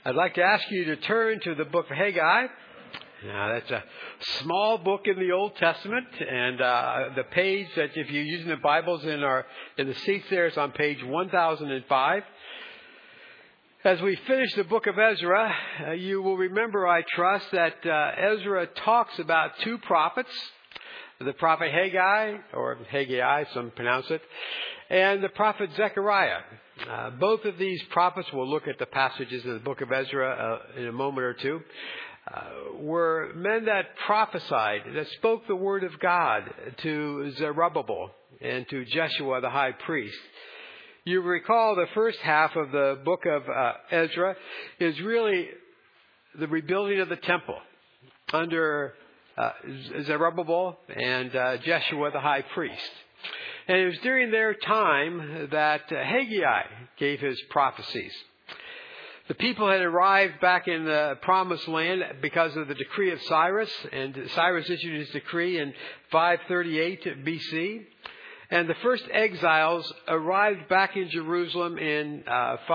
I'd like to ask you to turn to the book of Haggai. Now, that's a small book in the Old Testament, and the page that, if you're using the Bibles in the seats there, is on page 1005. As we finish the book of Ezra, you will remember, I trust, that Ezra talks about two prophets, the prophet Haggai, or Haggai, some pronounce it, and the prophet Zechariah. Both of these prophets, we'll look at the passages in the book of Ezra in a moment or two, were men that prophesied, that spoke the word of God to Zerubbabel and to Jeshua the high priest. You recall the first half of the book of Ezra is really the rebuilding of the temple under Zerubbabel and Jeshua the high priest. And it was during their time that Haggai gave his prophecies. The people had arrived back in the promised land because of the decree of Cyrus, and Cyrus issued his decree in 538 BC. And the first exiles arrived back in Jerusalem in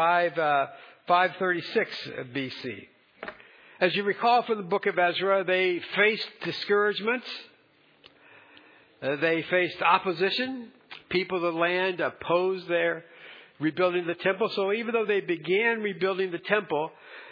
536 BC. As you recall from the book of Ezra, they faced discouragement. They faced opposition. People of the land opposed their rebuilding the temple. So even though they began rebuilding the temple,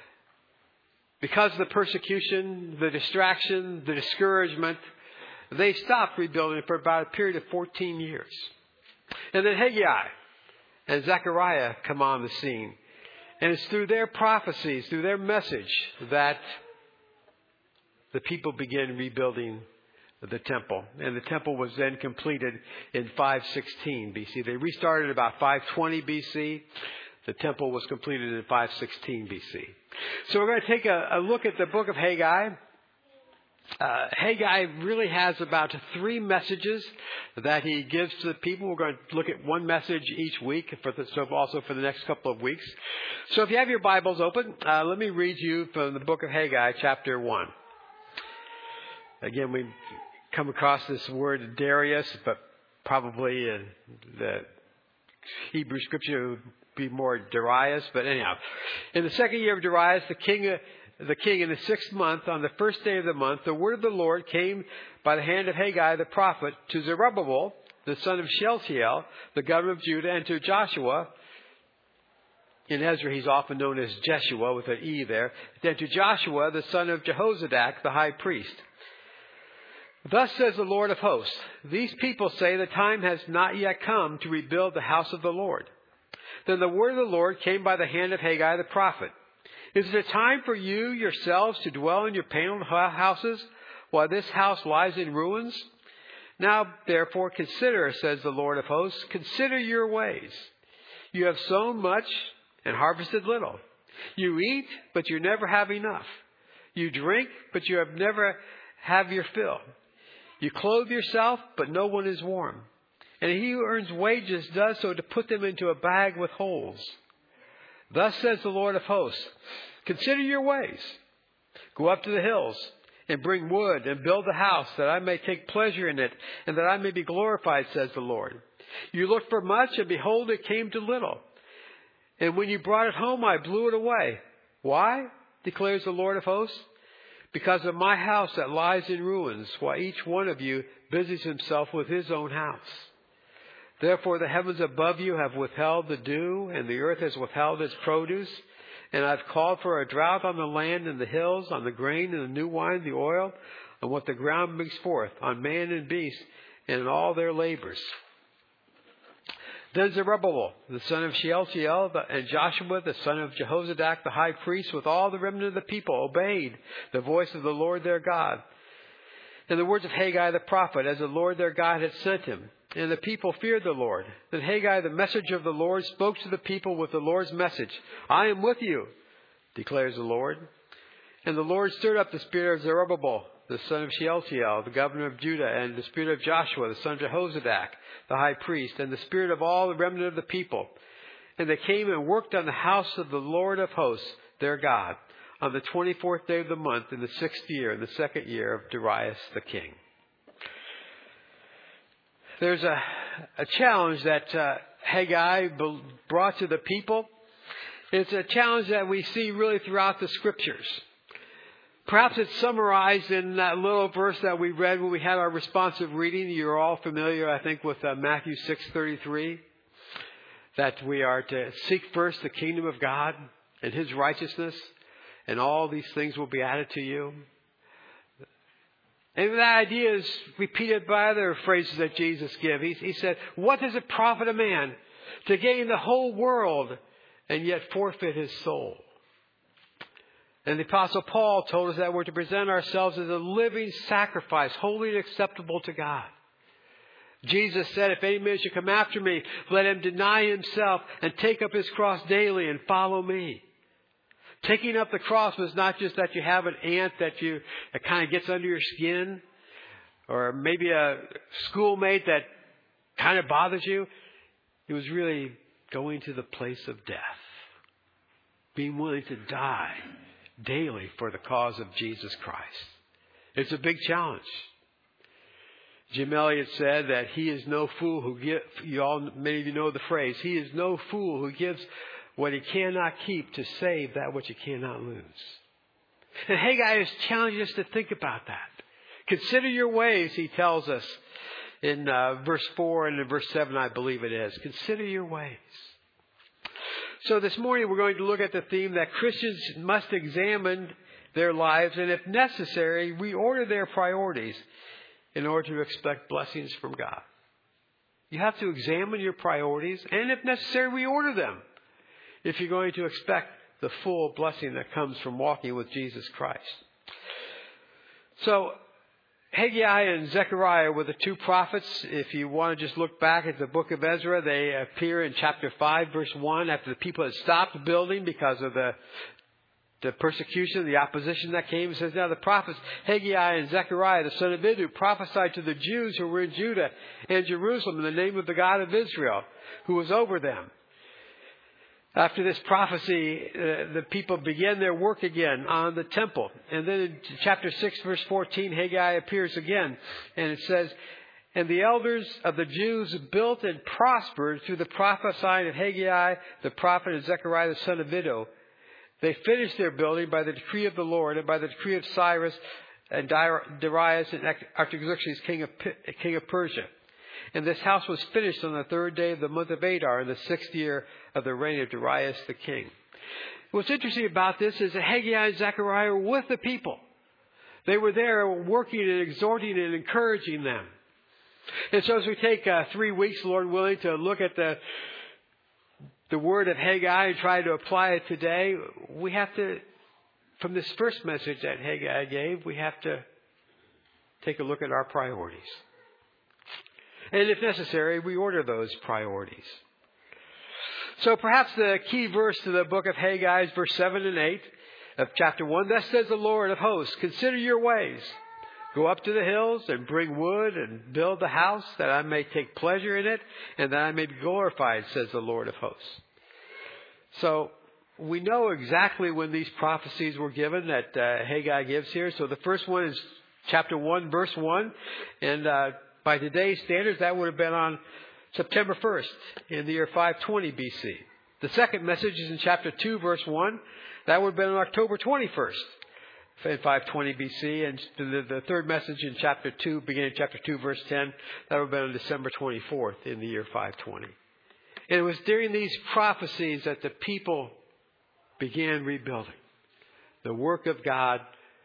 because of the persecution, the distraction, the discouragement, they stopped rebuilding for about a period of 14 years. And then Haggai and Zechariah come on the scene. And it's through their prophecies, through their message, that the people begin rebuilding the temple. And the temple was then completed in 516 BC. They restarted about 520 BC. The temple was completed in 516 BC. So we're going to take a look at the book of Haggai. Haggai really has about 3 messages that he gives to the people. We're going to look at one message each week, also for the next couple of weeks. So if you have your Bibles open, let me read you from the book of Haggai, chapter 1. Again, we come across this word Darius, but probably the Hebrew scripture would be more Darius. But anyhow, in the second year of Darius, the king in the 6th month, on the first day of the month, the word of the Lord came by the hand of Haggai the prophet to Zerubbabel, the son of Shealtiel, the governor of Judah, and to Joshua. In Ezra, he's often known as Jeshua with an E there. Then to Joshua, the son of Jehozadak, the high priest. Thus says the Lord of hosts, these people say the time has not yet come to rebuild the house of the Lord. Then the word of the Lord came by the hand of Haggai the prophet. Is it a time for you yourselves to dwell in your paneled houses while this house lies in ruins? Now, therefore, consider, says the Lord of hosts, consider your ways. You have sown much and harvested little. You eat, but you never have enough. You drink, but you never have your fill. You clothe yourself, but no one is warm. And he who earns wages does so to put them into a bag with holes. Thus says the Lord of hosts, consider your ways. Go up to the hills and bring wood and build a house that I may take pleasure in it and that I may be glorified, says the Lord. You looked for much and behold, it came to little. And when you brought it home, I blew it away. Why? Declares the Lord of hosts. Because of my house that lies in ruins, while each one of you busies himself with his own house. Therefore the heavens above you have withheld the dew, and the earth has withheld its produce. And I've called for a drought on the land and the hills, on the grain and the new wine, the oil, on what the ground brings forth, on man and beast, and in all their labors. Then Zerubbabel, the son of Shealtiel, and Joshua, the son of Jehozadak, the high priest, with all the remnant of the people, obeyed the voice of the Lord their God, and the words of Haggai the prophet, as the Lord their God had sent him. And the people feared the Lord. Then Haggai, the messenger of the Lord, spoke to the people with the Lord's message. I am with you, declares the Lord. And the Lord stirred up the spirit of Zerubbabel, the son of Shealtiel, the governor of Judah, and the spirit of Joshua, the son of Jehozadak, the high priest, and the spirit of all the remnant of the people. And they came and worked on the house of the Lord of hosts, their God, on the 24th day of the month, in the 6th year, in the 2nd year of Darius the king. There's a challenge that Haggai brought to the people. It's a challenge that we see really throughout the Scriptures. Perhaps it's summarized in that little verse that we read when we had our responsive reading. You're all familiar, I think, with Matthew 6:33, that we are to seek first the kingdom of God and His righteousness, and all these things will be added to you. And that idea is repeated by other phrases that Jesus gives. He said, what does it profit a man to gain the whole world and yet forfeit his soul? And the Apostle Paul told us that we're to present ourselves as a living sacrifice, holy and acceptable to God. Jesus said, if any man should come after me, let him deny himself and take up his cross daily and follow me. Taking up the cross was not just that you have an ant that kind of gets under your skin, or maybe a schoolmate that kind of bothers you. It was really going to the place of death, being willing to die daily for the cause of Jesus Christ. It's a big challenge. Jim Elliot said that he is no fool who gives, many of you know the phrase, he is no fool who gives what he cannot keep to save that which he cannot lose. And Haggai is challenging us to think about that. Consider your ways, he tells us in verse 4 and in verse 7, I believe it is. Consider your ways. So this morning we're going to look at the theme that Christians must examine their lives and, if necessary, reorder their priorities in order to expect blessings from God. You have to examine your priorities and, if necessary, reorder them if you're going to expect the full blessing that comes from walking with Jesus Christ. So Haggai and Zechariah were the two prophets. If you want to just look back at the book of Ezra, they appear in chapter 5, verse 1, after the people had stopped building because of the persecution, the opposition that came. It says, now the prophets Haggai and Zechariah, the son of Iddo, prophesied to the Jews who were in Judah and Jerusalem in the name of the God of Israel, who was over them. After this prophecy, the people began their work again on the temple. And then in chapter 6, verse 14, Haggai appears again. And it says, and the elders of the Jews built and prospered through the prophesying of Haggai, the prophet, and Zechariah, the son of Iddo. They finished their building by the decree of the Lord and by the decree of Cyrus and Darius and Artaxerxes, king of Persia. And this house was finished on the third day of the month of Adar in the 6th year of the reign of Darius the king. What's interesting about this is that Haggai and Zechariah were with the people. They were there working and exhorting and encouraging them. And so as we take 3 weeks, Lord willing, to look at the word of Haggai and try to apply it today, we have to, from this first message that Haggai gave, we have to take a look at our priorities. And if necessary, reorder those priorities. So perhaps the key verse to the book of Haggai is verse 7 and 8 of chapter 1. Thus says the Lord of hosts, consider your ways. Go up to the hills and bring wood and build the house that I may take pleasure in it and that I may be glorified, says the Lord of hosts. So we know exactly when these prophecies were given that Haggai gives here. So the first one is chapter 1, verse 1. And by today's standards, that would have been on September 1st in the year 520 BC. The second message is in chapter 2, verse 1. That would have been on October 21st in 520 BC. And the third message in chapter 2, beginning of chapter 2, verse 10, that would have been on December 24th in the year 520. And it was during these prophecies that the people began rebuilding. The work of God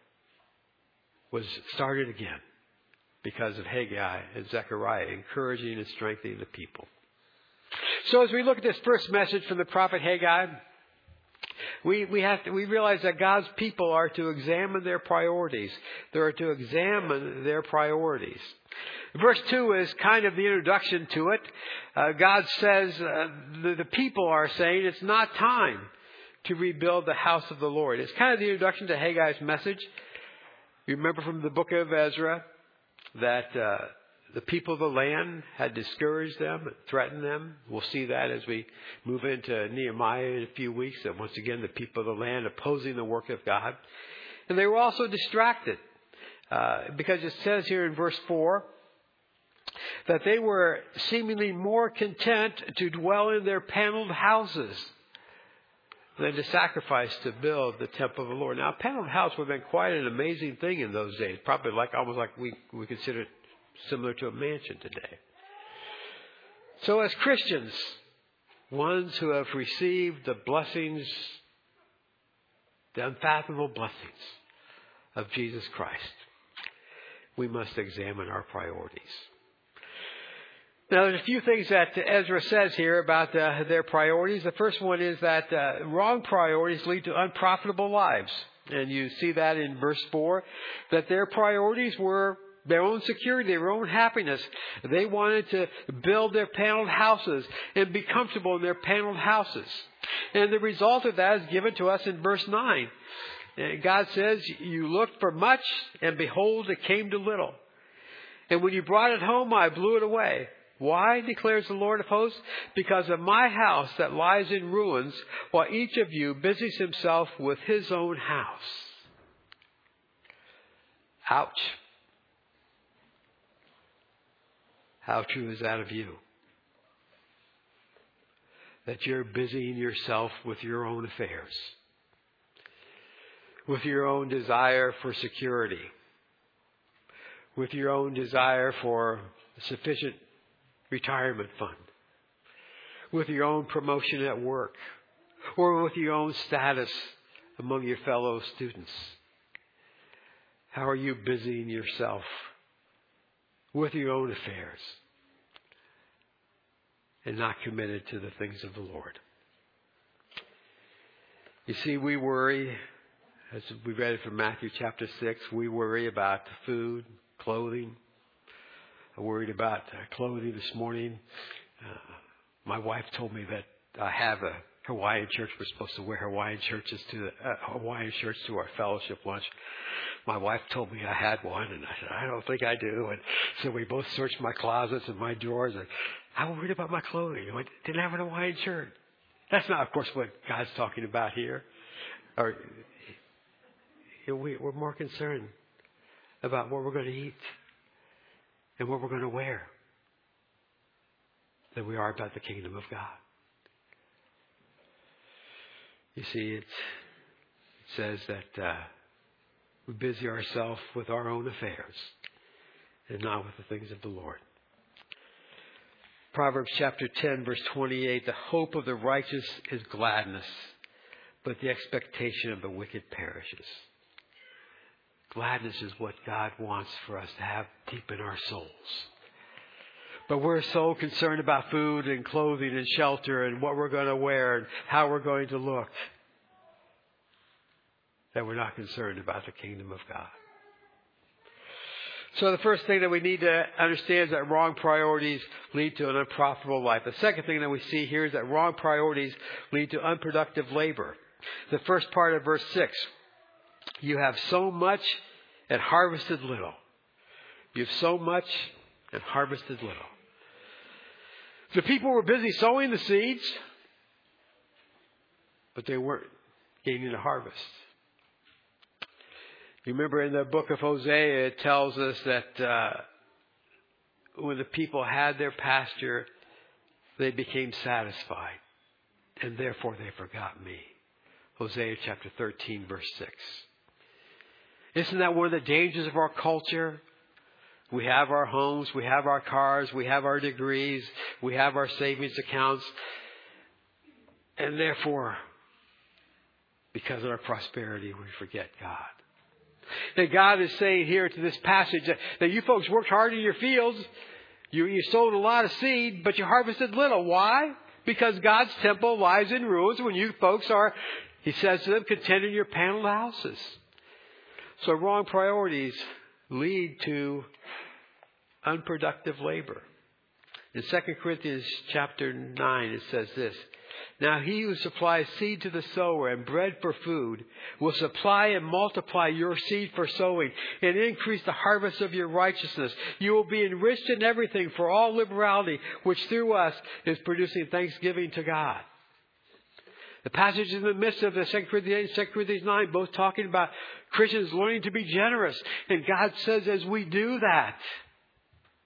was started again, because of Haggai and Zechariah encouraging and strengthening the people. So as we look at this first message from the prophet Haggai, we realize that God's people are to examine their priorities. They are to examine their priorities. Verse 2 is kind of the introduction to it. God says, the people are saying it's not time to rebuild the house of the Lord. It's kind of the introduction to Haggai's message. You remember from the book of Ezra that the people of the land had discouraged them and threatened them. We'll see that as we move into Nehemiah in a few weeks. That once again, the people of the land opposing the work of God. And they were also distracted because it says here in verse 4 that they were seemingly more content to dwell in their paneled houses. than to sacrifice to build the temple of the Lord. Now, a paneled house would have been quite an amazing thing in those days. Probably almost like we consider it similar to a mansion today. So as Christians, ones who have received the blessings, the unfathomable blessings of Jesus Christ, we must examine our priorities. Now, there's a few things that Ezra says here about their priorities. The first one is that wrong priorities lead to unprofitable lives. And you see that in verse 4, that their priorities were their own security, their own happiness. They wanted to build their paneled houses and be comfortable in their paneled houses. And the result of that is given to us in verse 9. God says, you looked for much, and behold, it came to little. And when you brought it home, I blew it away. Why, declares the Lord of hosts? Because of my house that lies in ruins, while each of you busies himself with his own house. Ouch. How true is that of you? That you're busying yourself with your own affairs, with your own desire for security, with your own desire for sufficient retirement fund, with your own promotion at work, or with your own status among your fellow students. How are you busying yourself with your own affairs and not committed to the things of the Lord? You see, we worry, as we read it from Matthew chapter 6, we worry about food, clothing. I worried about clothing this morning. My wife told me that I have a Hawaiian church. We're supposed to wear Hawaiian shirts to our fellowship lunch. My wife told me I had one, and I said, I don't think I do. And so we both searched my closets and my drawers, and I worried about my clothing. I didn't have an Hawaiian shirt. That's not, of course, what God's talking about here. Or we're more concerned about what we're going to eat and what we're going to wear than we are about the kingdom of God. You see, it says that we busy ourselves with our own affairs and not with the things of the Lord. Proverbs chapter 10, verse 28, the hope of the righteous is gladness, but the expectation of the wicked perishes. Gladness is what God wants for us to have deep in our souls. But we're so concerned about food and clothing and shelter and what we're going to wear and how we're going to look that we're not concerned about the kingdom of God. So the first thing that we need to understand is that wrong priorities lead to an unprofitable life. The second thing that we see here is that wrong priorities lead to unproductive labor. The first part of verse 6. You have so much and harvested little. You have so much and harvested little. The people were busy sowing the seeds, but they weren't gaining a harvest. You remember in the book of Hosea, it tells us that when the people had their pasture, they became satisfied, and therefore they forgot me. Hosea chapter 13, verse 6. Isn't that one of the dangers of our culture? We have our homes, we have our cars, we have our degrees, we have our savings accounts. And therefore, because of our prosperity, we forget God. And God is saying here to this passage that you folks worked hard in your fields. You sowed a lot of seed, but you harvested little. Why? Because God's temple lies in ruins when you folks are, he says to them, content in your paneled houses. So wrong priorities lead to unproductive labor. In 2 Corinthians chapter 9, it says this, now he who supplies seed to the sower and bread for food will supply and multiply your seed for sowing and increase the harvest of your righteousness. You will be enriched in everything for all liberality, which through us is producing thanksgiving to God. The passage in the midst of the 2 Corinthians 9, both talking about Christians learning to be generous. And God says as we do that,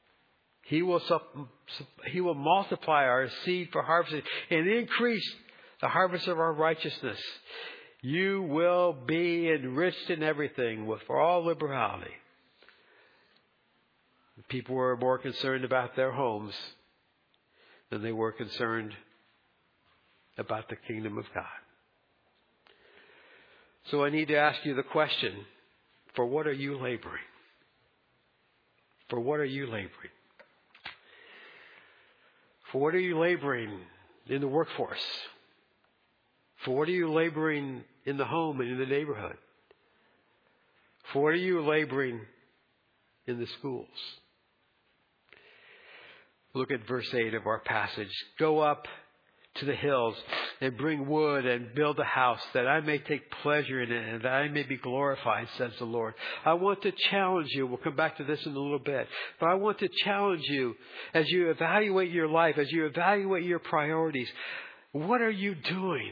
He will multiply our seed for harvesting and increase the harvest of our righteousness. You will be enriched in everything for all liberality. People were more concerned about their homes than they were concerned about the kingdom of God. So I need to ask you the question, for what are you laboring? For what are you laboring? For what are you laboring in the workforce? For what are you laboring in the home and in the neighborhood? For what are you laboring in the schools? Look at verse 8 of our passage. Go up to the hills and bring wood and build a house that I may take pleasure in it and that I may be glorified, says the Lord. I want to challenge you. We'll come back to this in a little bit. But I want to challenge you as you evaluate your life, as you evaluate your priorities. What are you doing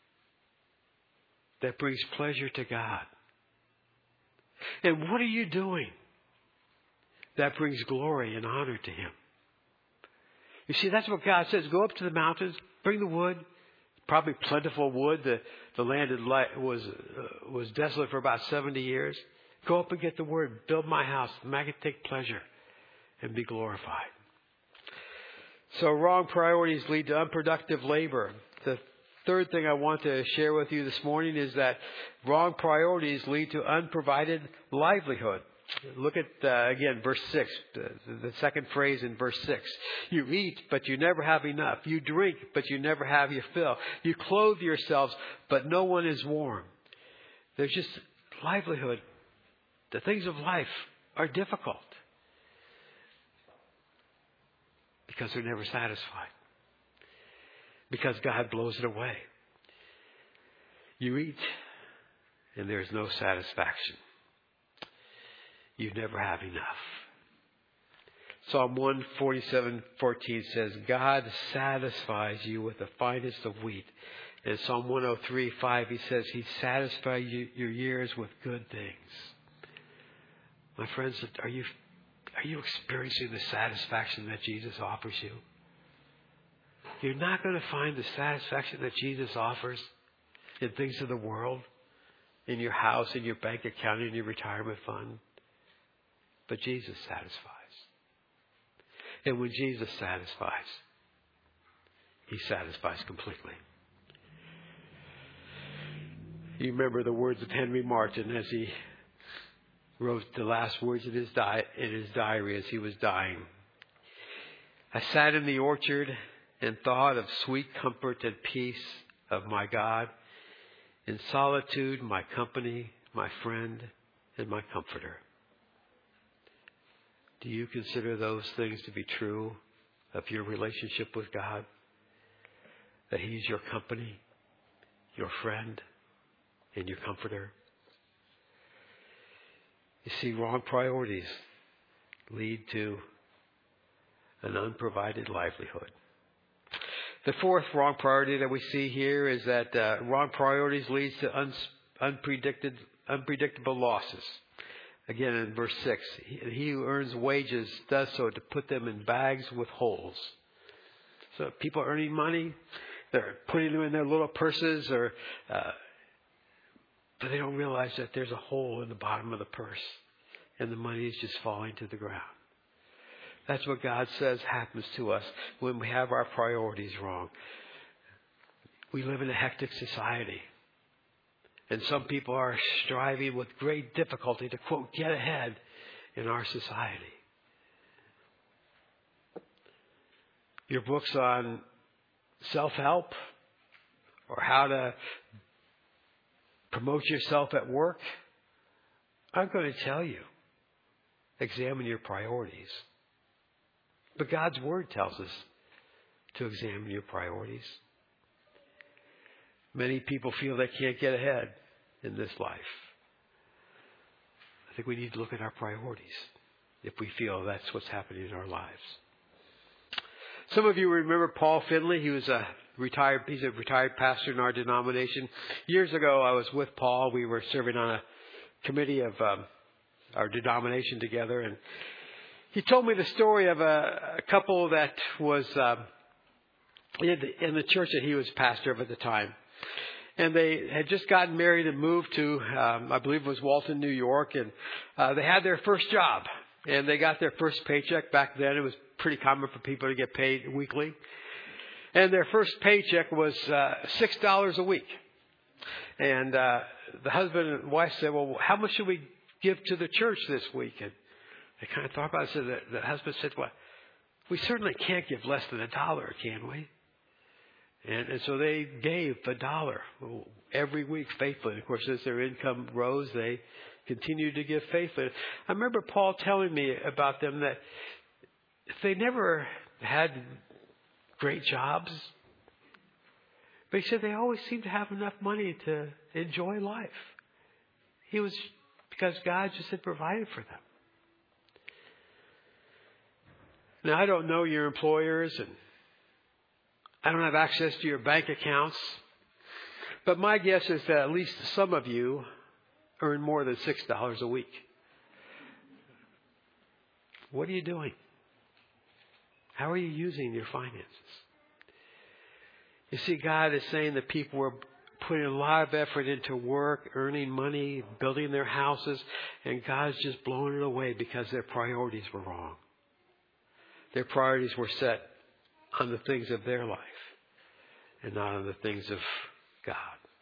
that brings pleasure to God? And what are you doing that brings glory and honor to Him? You see, that's what God says. Go up to the mountains, bring the wood, probably plentiful wood. The land was desolate for about 70 years. Go up and get the wood, build my house, make it take pleasure and be glorified. So wrong priorities lead to unproductive labor. The third thing I want to share with you this morning is that wrong priorities lead to unprovided livelihood. Look at, again, verse 6, the second phrase in verse 6. You eat, but you never have enough. You drink, but you never have your fill. You clothe yourselves, but no one is warm. There's just livelihood. The things of life are difficult because they're never satisfied. Because God blows it away. You eat, and there's no satisfaction. You never have enough. Psalm 147:14 says, God satisfies you with the finest of wheat. And Psalm 103:5, He says, He satisfies your years with good things. My friends, are you experiencing the satisfaction that Jesus offers you? You're not going to find the satisfaction that Jesus offers in things of the world, in your house, in your bank account, in your retirement fund. But Jesus satisfies. And when Jesus satisfies, He satisfies completely. You remember the words of Henry Martyn as he wrote the last words in his diary as he was dying. I sat in the orchard and thought of sweet comfort and peace of my God. In solitude, my company, my friend, and my comforter. Do you consider those things to be true of your relationship with God? That He's your company, your friend, and your comforter? You see, wrong priorities lead to an unprovided livelihood. The fourth wrong priority that we see here is that wrong priorities leads to unpredictable losses. Again, in verse 6, he who earns wages does so to put them in bags with holes. So people earning money, they're putting them in their little purses, but they don't realize that there's a hole in the bottom of the purse, and the money is just falling to the ground. That's what God says happens to us when we have our priorities wrong. We live in a hectic society. And some people are striving with great difficulty to, quote, get ahead in our society. Your books on self-help or how to promote yourself at work, I'm going to tell you, examine your priorities. But God's Word tells us to examine your priorities. Many people feel they can't get ahead in this life. I think we need to look at our priorities if we feel that's what's happening in our lives. Some of you remember Paul Finley. He's a retired pastor in our denomination. Years ago, I was with Paul. We were serving on a committee of our denomination together, and he told me the story of a couple that was in the church that he was pastor of at the time. And they had just gotten married and moved to, I believe it was Walton, New York. And they had their first job. And they got their first paycheck. Back then, it was pretty common for people to get paid weekly. And their first paycheck was $6 a week. And the husband and wife said, well, how much should we give to the church this week? And they kind of thought about it. So the husband said, well, we certainly can't give less than $1, can we? And so they gave $1 every week faithfully. And of course, as their income rose, they continued to give faithfully. I remember Paul telling me about them that they never had great jobs, but he said they always seemed to have enough money to enjoy life. Because God just had provided for them. Now, I don't know your employers, and I don't have access to your bank accounts, but my guess is that at least some of you earn more than $6 a week. What are you doing? How are you using your finances? You see, God is saying that people are putting a lot of effort into work, earning money, building their houses, and God's just blowing it away because their priorities were wrong. Their priorities were set on the things of their life and not on the things of God.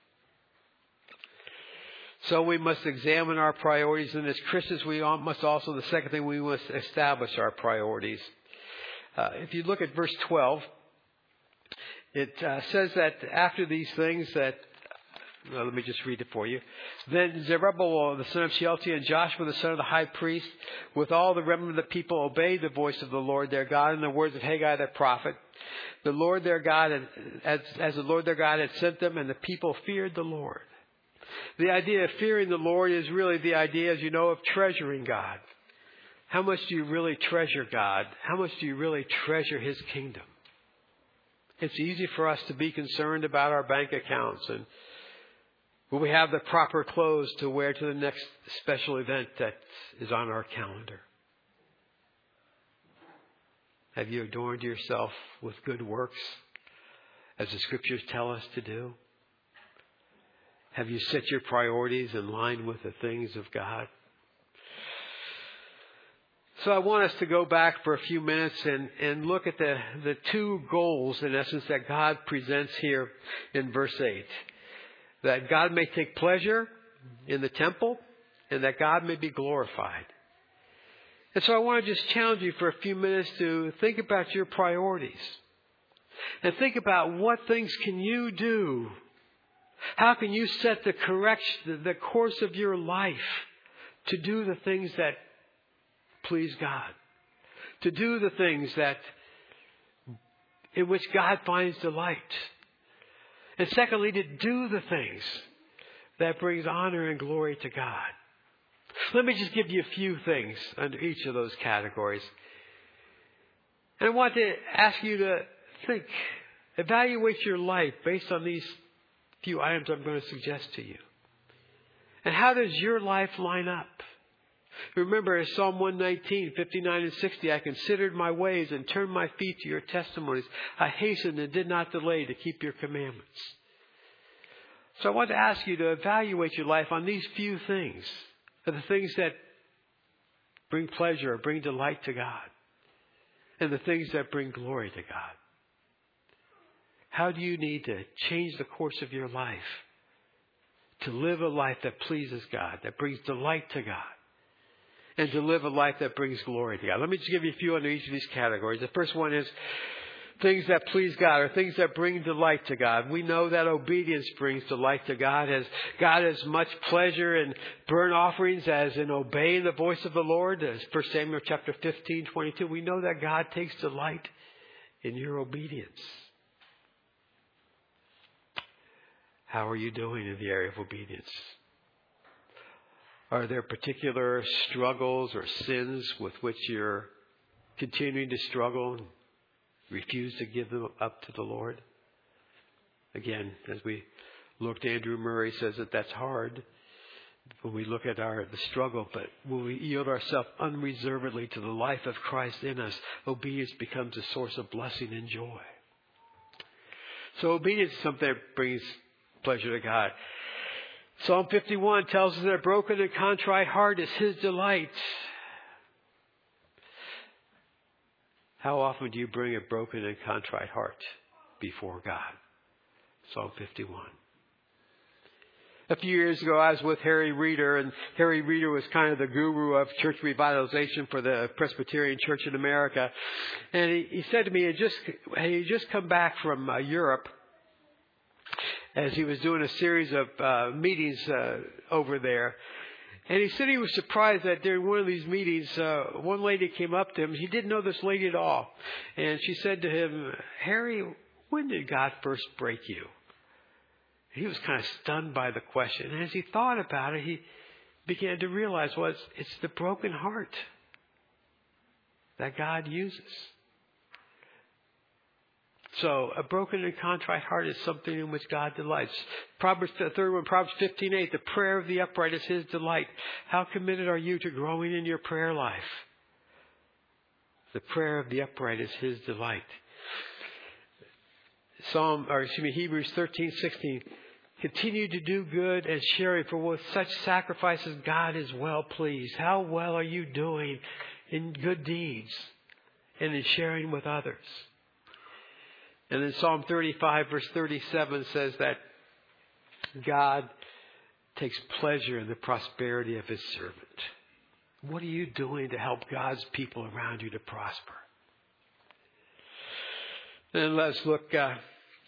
So we must examine our priorities, and as Christians, we must also, the second thing, we must establish our priorities. If you look at verse 12, it says that after these things that, well, let me just read it for you. Then Zerubbabel, the son of Shealtiel, and Joshua, the son of the high priest, with all the remnant of the people, obeyed the voice of the Lord their God and the words of Haggai the prophet. The Lord their God, as the Lord their God had sent them, and the people feared the Lord. The idea of fearing the Lord is really the idea, as you know, of treasuring God. How much do you really treasure God? How much do you really treasure His kingdom? It's easy for us to be concerned about our bank accounts and will we have the proper clothes to wear to the next special event that is on our calendar? Have you adorned yourself with good works, as the Scriptures tell us to do? Have you set your priorities in line with the things of God? So I want us to go back for a few minutes and look at the two goals, in essence, that God presents here in verse 8. That God may take pleasure in the temple and that God may be glorified. And so I want to just challenge you for a few minutes to think about your priorities. And think about what things can you do. How can you set the course of your life to do the things that please God? To do the things in which God finds delight. And secondly, to do the things that brings honor and glory to God. Let me just give you a few things under each of those categories. And I want to ask you to think, evaluate your life based on these few items I'm going to suggest to you. And how does your life line up? Remember Psalm 119, 59 and 60, I considered my ways and turned my feet to your testimonies. I hastened and did not delay to keep your commandments. So I want to ask you to evaluate your life on these few things. The things that bring pleasure or bring delight to God. And the things that bring glory to God. How do you need to change the course of your life to live a life that pleases God, that brings delight to God? And to live a life that brings glory to God. Let me just give you a few under each of these categories. The first one is things that please God or things that bring delight to God. We know that obedience brings delight to God. As God has much pleasure in burnt offerings as in obeying the voice of the Lord. As 1 Samuel chapter 15, 22. We know that God takes delight in your obedience. How are you doing in the area of obedience? Are there particular struggles or sins with which you're continuing to struggle and refuse to give them up to the Lord? Again, as we looked, Andrew Murray says that that's hard when we look at the struggle, but when we yield ourselves unreservedly to the life of Christ in us, obedience becomes a source of blessing and joy. So obedience is something that brings pleasure to God. Psalm 51 tells us that a broken and contrite heart is His delight. How often do you bring a broken and contrite heart before God? Psalm 51. A few years ago, I was with Harry Reeder, and Harry Reeder was kind of the guru of church revitalization for the Presbyterian Church in America. And he said to me, he had just come back from Europe, as he was doing a series of meetings over there. And he said he was surprised that during one of these meetings, one lady came up to him. He didn't know this lady at all. And she said to him, "Harry, when did God first break you?" He was kind of stunned by the question. And as he thought about it, he began to realize, it's the broken heart that God uses. So a broken and contrite heart is something in which God delights. Proverbs 15:8, the prayer of the upright is His delight. How committed are you to growing in your prayer life? The prayer of the upright is His delight. Hebrews 13:16. Continue to do good and sharing, for with such sacrifices God is well pleased. How well are you doing in good deeds and in sharing with others? And then Psalm 35 verse 37 says that God takes pleasure in the prosperity of His servant. What are you doing to help God's people around you to prosper? And let's look at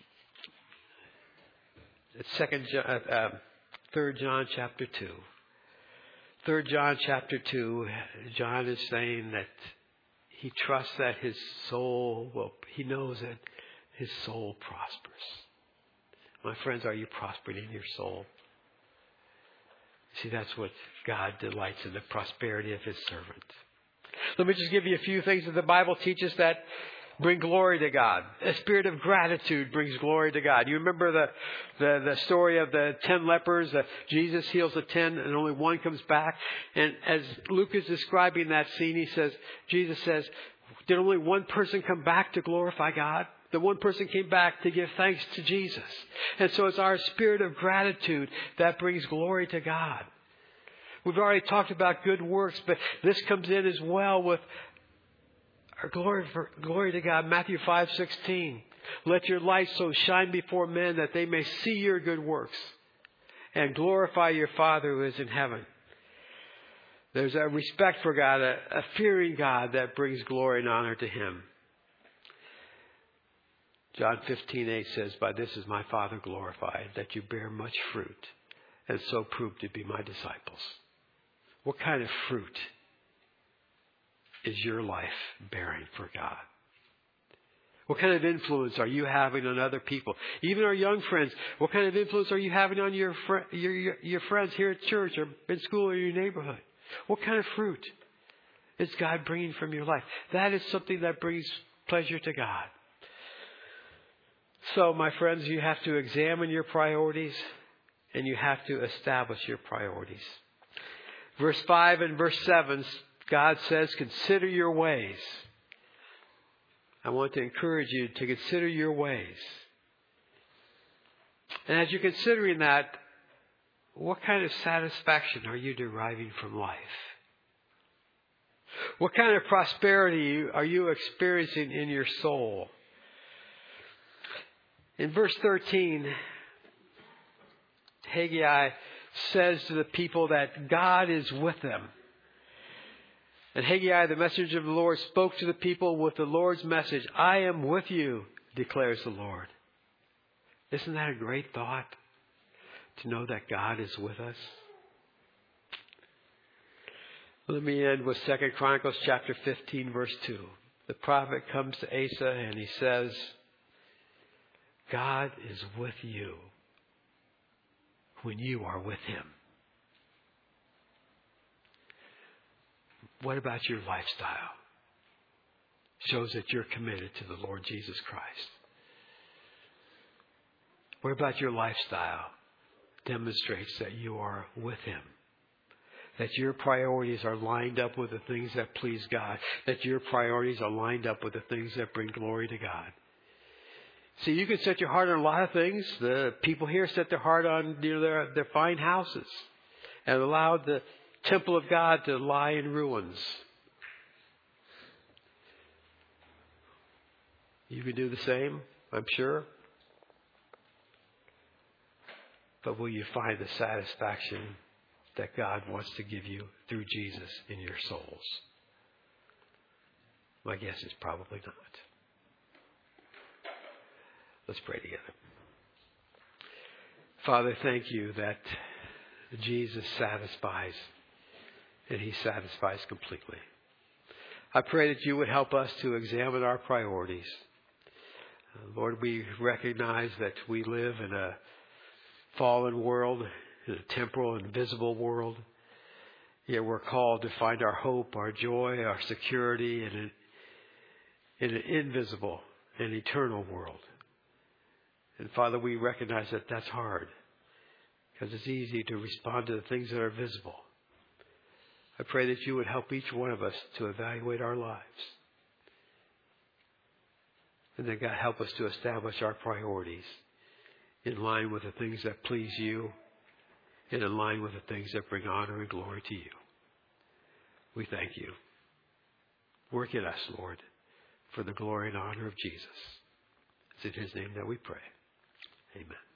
3 John chapter 2. 3 John chapter 2, John is saying that he trusts that his soul he knows that his soul prospers. My friends, are you prospering in your soul? See, that's what God delights in, the prosperity of His servant. Let me just give you a few things that the Bible teaches that bring glory to God. A spirit of gratitude brings glory to God. You remember the story of the 10 lepers? Jesus heals the 10 and only one comes back. And as Luke is describing that scene, Jesus says, did only one person come back to glorify God? The one person came back to give thanks to Jesus. And so it's our spirit of gratitude that brings glory to God. We've already talked about good works, but this comes in as well with our glory to God. Matthew 5:16. Let your light so shine before men that they may see your good works and glorify your Father who is in heaven. There's a respect for God, a fearing God that brings glory and honor to Him. John 15:8 says, by this is my Father glorified, that you bear much fruit and so prove to be my disciples. What kind of fruit is your life bearing for God? What kind of influence are you having on other people? Even our young friends, what kind of influence are you having on your friends here at church or in school or your neighborhood? What kind of fruit is God bringing from your life? That is something that brings pleasure to God. So, my friends, you have to examine your priorities and you have to establish your priorities. Verse 5 and verse 7, God says, consider your ways. I want to encourage you to consider your ways. And as you're considering that, what kind of satisfaction are you deriving from life? What kind of prosperity are you experiencing in your soul? In verse 13, Haggai says to the people that God is with them. And Haggai, the messenger of the Lord, spoke to the people with the Lord's message. I am with you, declares the Lord. Isn't that a great thought? To know that God is with us? Let me end with 2 Chronicles chapter 15, verse 2. The prophet comes to Asa and he says, God is with you when you are with Him. What about your lifestyle? Shows that you're committed to the Lord Jesus Christ. What about your lifestyle? Demonstrates that you are with Him. That your priorities are lined up with the things that please God. That your priorities are lined up with the things that bring glory to God. See, you can set your heart on a lot of things. The people here set their heart on their fine houses and allowed the temple of God to lie in ruins. You can do the same, I'm sure. But will you find the satisfaction that God wants to give you through Jesus in your souls? My guess is probably not. Let's pray together. Father, thank you that Jesus satisfies, and he satisfies completely. I pray that you would help us to examine our priorities. Lord, we recognize that we live in a fallen world, in a temporal and visible world. Yet we're called to find our hope, our joy, our security in an invisible and eternal world. And Father, we recognize that that's hard because it's easy to respond to the things that are visible. I pray that you would help each one of us to evaluate our lives. And that God help us to establish our priorities in line with the things that please you and in line with the things that bring honor and glory to you. We thank you. Work in us, Lord, for the glory and honor of Jesus. It's in his name that we pray. Amen.